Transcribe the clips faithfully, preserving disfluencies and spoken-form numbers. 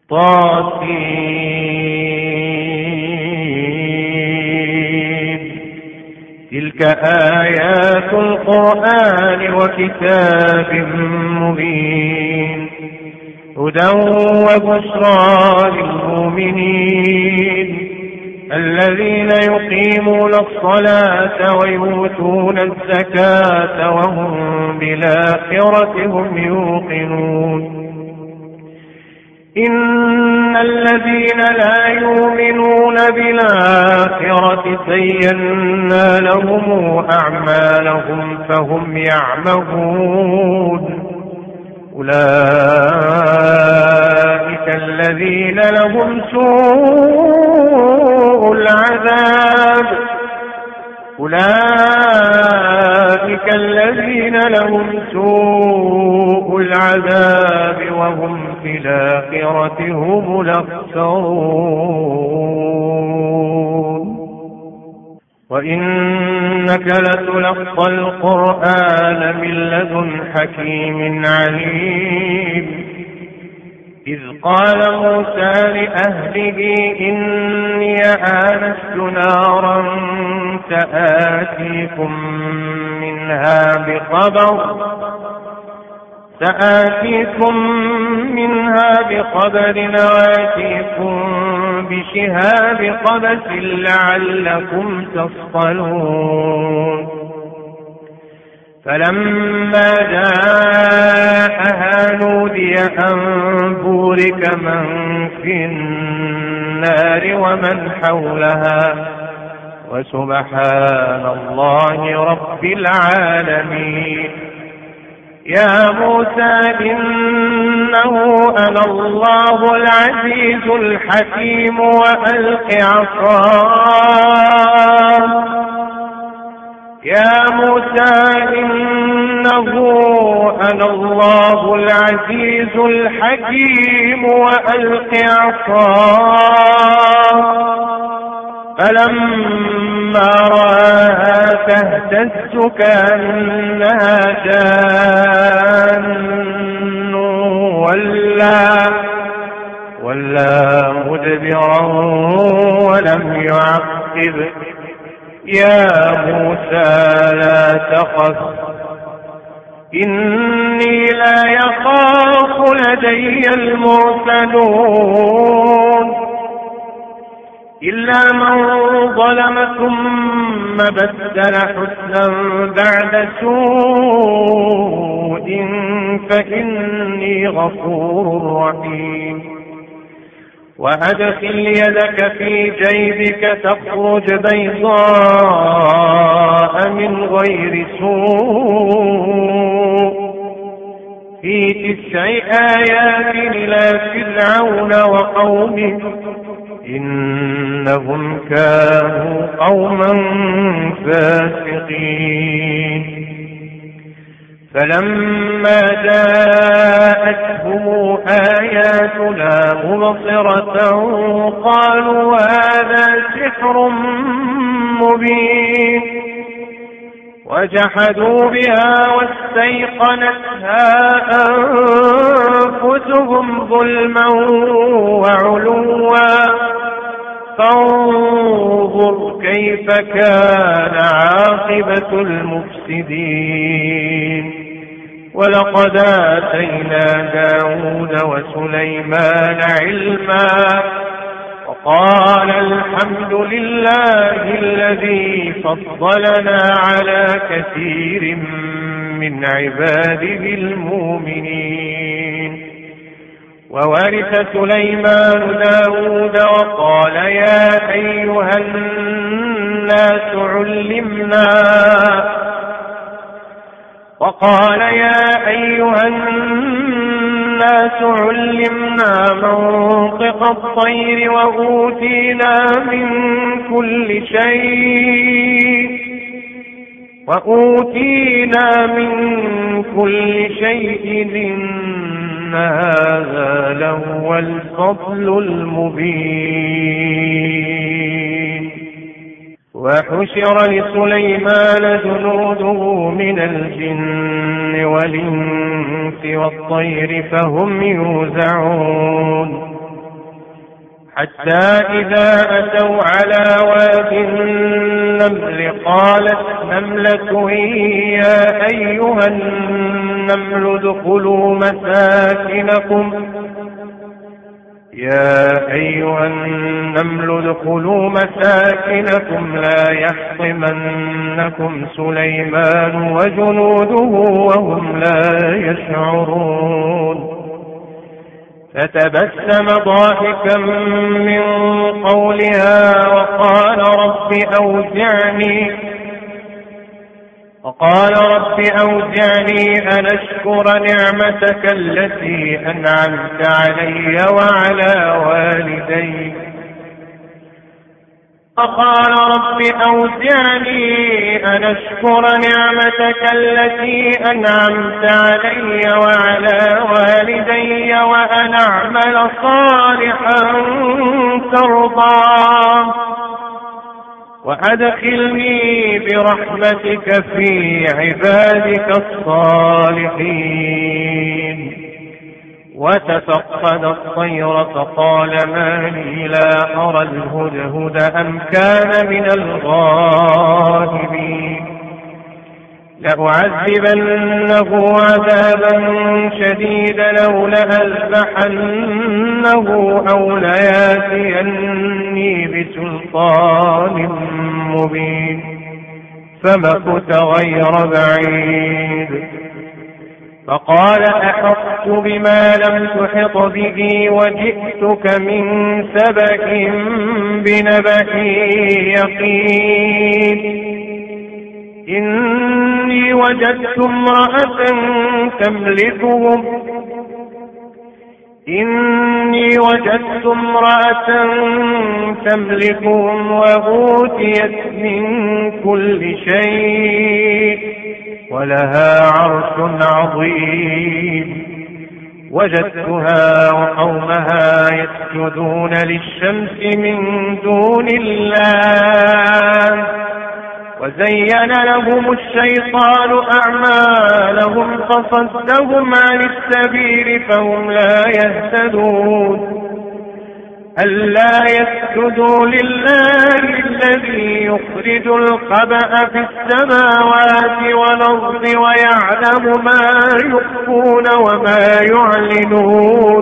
طاسين. تلك آيات القرآن وكتاب مبين هدى وبشرى للمؤمنين الذين يقيمون الصلاة ويؤتون الزكاة وهم بالآخرة هم يوقنون. إن الذين لا يؤمنون بالآخرة زينا لهم أعمالهم فهم يعمهون. أولئك الذين لهم سوء العذاب أولئك الذين لهم سوء العذاب وهم في الآخرة هم الأخسرون. وإنك لتلقى القرآن من لدن حكيم عليم. إذ قال موسى لأهله إني آنست نارا سآتيكم منها بخبر سآتيكم منها بخبر وآتيكم بشهاب قبس لعلكم تصطلون. فلما جاءها نودي أن بورك من في النار ومن حولها وسبحان الله رب العالمين. يا موسى إنه أنا الله العزيز الحكيم وألق عصاك يا موسى إنه أنا الله العزيز الحكيم وألق عصاك فلما رآها تهتز كأنها جان ولا ولا مدبرا ولم يعقب. يا موسى لا تخف إني لا يخاف لدي المرسلون إلا من ظلم ثم بدل حسنا بعد سوء فإني غفور رحيم. وأدخل يدك في جيبك تخرج بيضاء من غير سوء في تسع آيات إلى فرعون وقومه إنهم كانوا قوما فاسقين. فلما جاءتهم آياتنا مبصرة قالوا هذا سحر مبين وجحدوا بها واستيقنتها أنفسهم ظلما وعلوا فانظر كيف كان عاقبة المفسدين. ولقد آتينا داود وسليمان علما وقال الحمد لله الذي فضلنا على كثير من عباده المؤمنين. وورث سليمان داود وقال يا أيها الناس علمنا وقال يا أيها الناس علمنا منطق الطير وأوتينا من كل شيء وأوتينا من كل شيء إن هذا لهو الفضل المبين. وحشر لسليمان جنوده من الجن والإنس والطير فهم يوزعون. حتى إذا أتوا على واد النمل قالت نملة يا أيها النمل ادخلوا مساكنكم يا أيها النمل ادخلوا مساكنكم لا يحطمنكم سليمان وجنوده وهم لا يشعرون. فتبسم ضاحكا من قولها وقال رب أوزعني وقال رب أوزعني أن أشكر نعمتك التي أنعمت علي وعلى والدي وقال رب أوزعني أن أشكر نعمتك التي أنعمت علي وعلى والدي وأن أعمل صالحا ترضاه وأدخلني برحمتك في عبادك الصالحين. وتفقد الطير فقال ما لي لا أرى الهدهد أم كان من الغائبين لأعذبنه عذابا شديدا أو لأذبحنه أو لياتيني بسلطان مبين. فمكث غير بعيد فقال أحطت بما لم تحط به وجئتك من سبأ بنبأ يقين. إني وجدت امرأة تملكهم إني وجدت امرأة تملكهم وأوتيت من كل شيء ولها عرش عظيم. وجدتها وقومها يسجدون للشمس من دون الله وزين لهم الشيطان أعمالهم فصدهم عن السبيل فهم لا يهتدون. ألا يسجدوا لله الذي يخرج الخبأ في السماوات والأرض ويعلم ما يخفون وما يعلنون.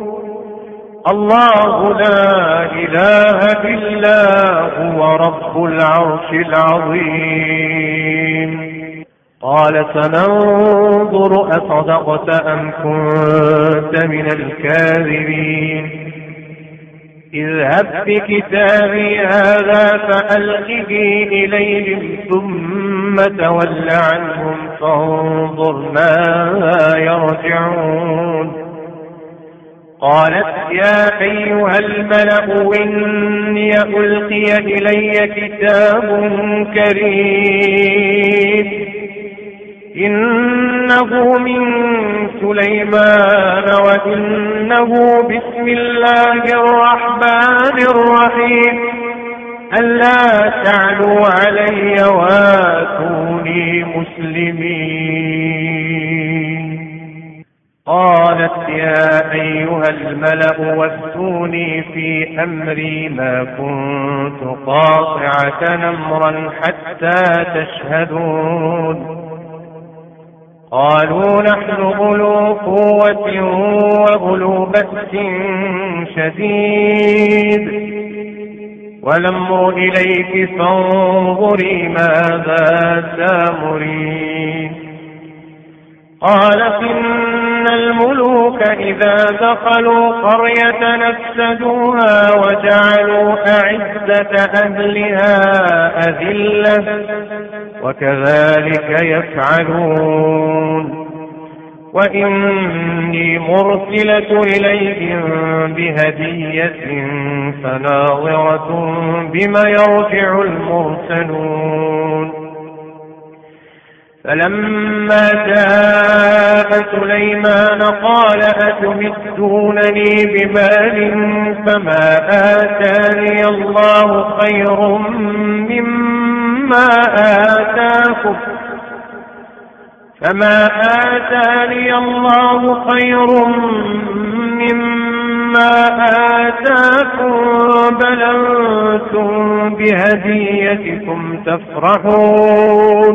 الله لا إله إلا هو رب العرش العظيم. قال سننظر أصدقت أم كنت من الكاذبين. اذهب بكتابي هذا فألقه إليهم ثم تول عنهم فانظر ماذا يرجعون. قالت يا أيها الملأ إني ألقي إلي كتاب كريم إنه من سليمان وإنه بسم الله الرحمن الرحيم ألا تعلوا علي واتوني مسلمين. قالت يا أيها الملأ وافتوني في أمري ما كنت قاطعة أمرا حتى تشهدون. قالوا نحن أولو قوة وأولو بأس شديد والأمر إليك فانظري ماذا تأمرين. قالت إن الملوك إذا دخلوا قرية نفسدوها وجعلوا أعزة أهلها أذلة وكذلك يفعلون. وإني مرسلة إليهم بهدية فناظرة بما يرجع المرسلون. فلما جاء سليمان قال أتمدونني بمال فما آتاني الله خير مما آتاكم فما آتاني الله خير مما آتاكم بل أنتم بهديتكم تفرحون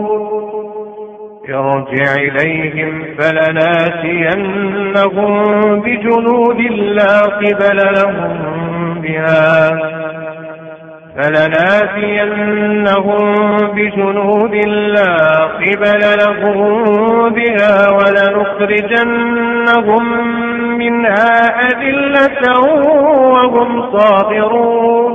ارجع إليهم فلناتينهم بجنود لا قبل لهم بها فلناتينهم بجنود لا قبل لهم بها ولنخرجنهم منها أذلة وهم صاغرون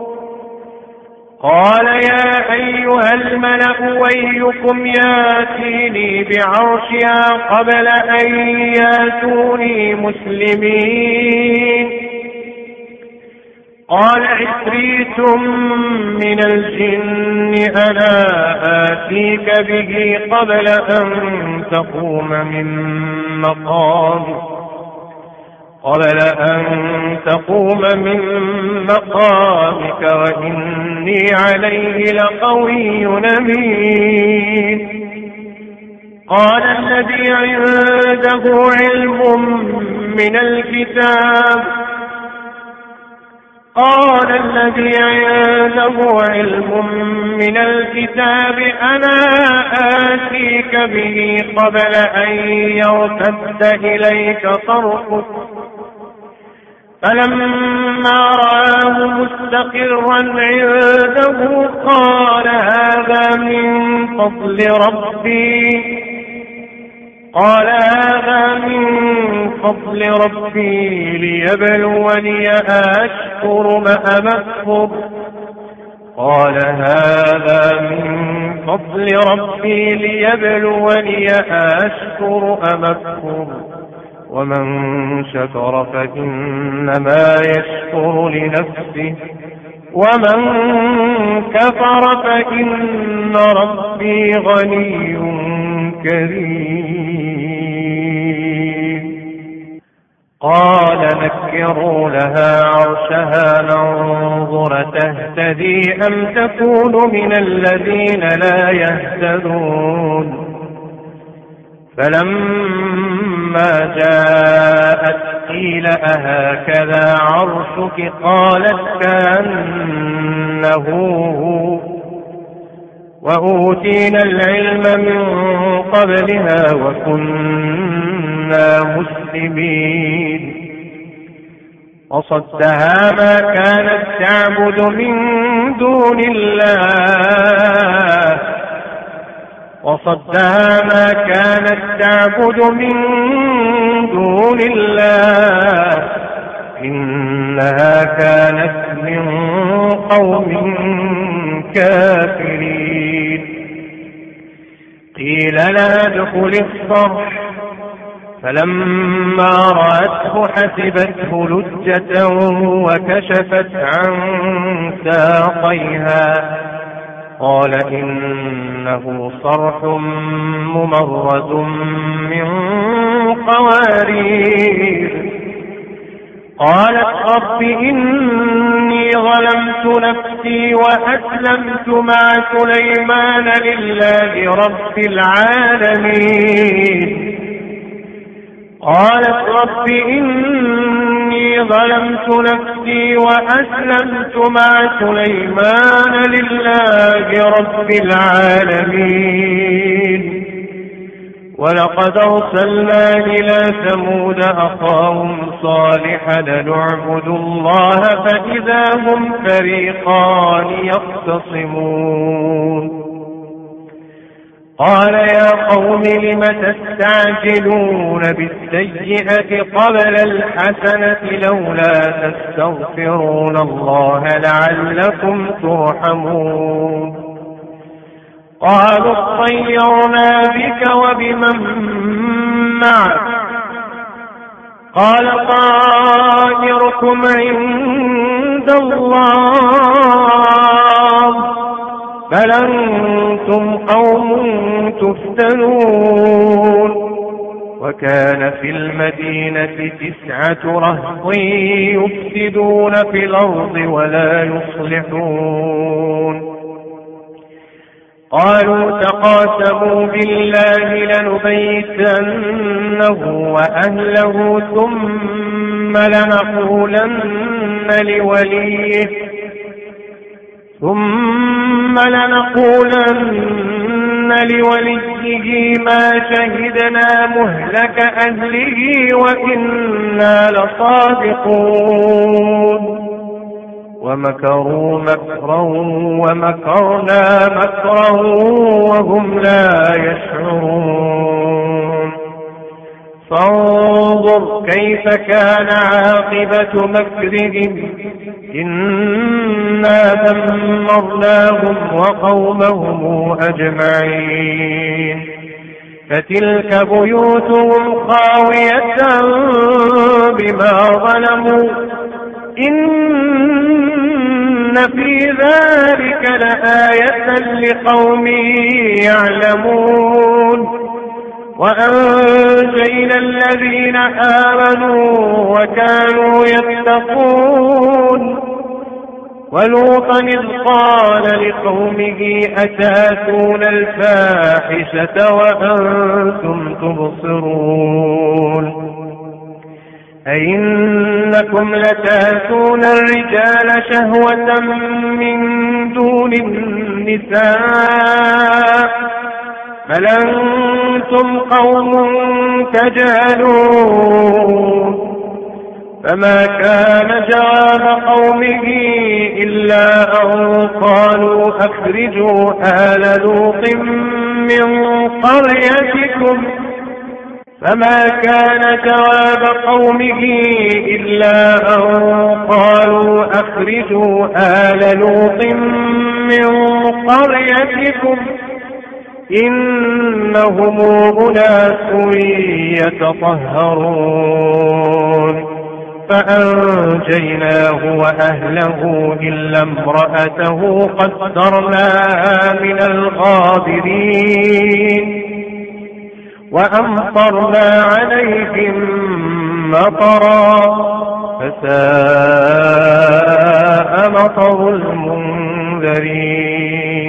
قال يا أيها الملأ أيكم ياتيني بعرشها قبل أن ياتوني مسلمين قال عفريت من الجن أنا آتيك به قبل أن تقوم من مقامك قبل أن تقوم من مقامك وإني عليه لقوي أمين قال الذي عنده علم من الكتاب قال الذي عنده علم من الكتاب أنا آتيك به قبل أن يرتد إليك طرفك فلما رآه مستقرا عنده قال هذا من فضل ربي قال هذا من فضل ربي ليبلوني أشكر ما أكفر قال هذا من فضل ربي ليبلوني أشكر أم أكفر ومن شكر فإنما يشكر لنفسه ومن كفر فإن ربي غني كريم قال نكروا لها عرشها ننظر تهتدي أم تكون من الذين لا يهتدون فلما جاءت قيل أهكذا عرشك قالت كأنه هو وأوتينا العلم من قبلها وكنا مسلمين وصدها ما كانت تعبد من دون الله وصدها ما كانت تعبد من دون الله إنها كانت من قوم كافرين قيل لها ادخل الصرح فلما رأته حسبته لجة وكشفت عن ساقيها قال إنه صرح ممرد من قوارير قالت رب إني ظلمت نفسي وأسلمت مع سليمان لله رب العالمين قالت رب إني ظلمت نفسي وأسلمت مع سليمان لله رب العالمين ولقد أرسلنا إلى ثمود أخاهم صالحا نعبد الله فإذا هم فريقان يختصمون قال يا قوم لم تستعجلون بالسيئة قبل الحسنة لولا تستغفرون الله لعلكم ترحمون قالوا اطيرنا بك وبمن معك قال طائركم عند الله بل أنتم قوم تفتنون وكان في المدينة تسعة رهط يفسدون في الأرض ولا يصلحون قالوا تقاسموا بالله لنبيتنه وأهله ثم لنقولن لوليه ثم لنقولن لوليه ما شهدنا مهلك أهله وإنا لصادقون ومكروا مكرا ومكرنا مكرا وهم لا يشعرون فانظر كيف كان عاقبة مكرهم إنا دمرناهم وقومهم أجمعين فتلك بيوتهم خاوية بما ظلموا إن في ذلك لآية لقوم يعلمون وأنجينا الذين آمنوا وكانوا يتقون ولوطا إذ قال لقومه أتاتون الفاحشة وأنتم تبصرون أئنكم لتاتون الرجال شهوة من دون النساء بل أنتم قوم تجهلون فما كان جواب قومه إلا أن قالوا أخرجوا آل لوط من قريتكم فما كان جواب قومه إلا أن قالوا أخرجوا آل لوط من قريتكم إنهم أناس يتطهرون فأنجيناه وأهله إلا امرأته قدرناها من الغابرين وأمطرنا عليهم مطرا فساء مطر المنذرين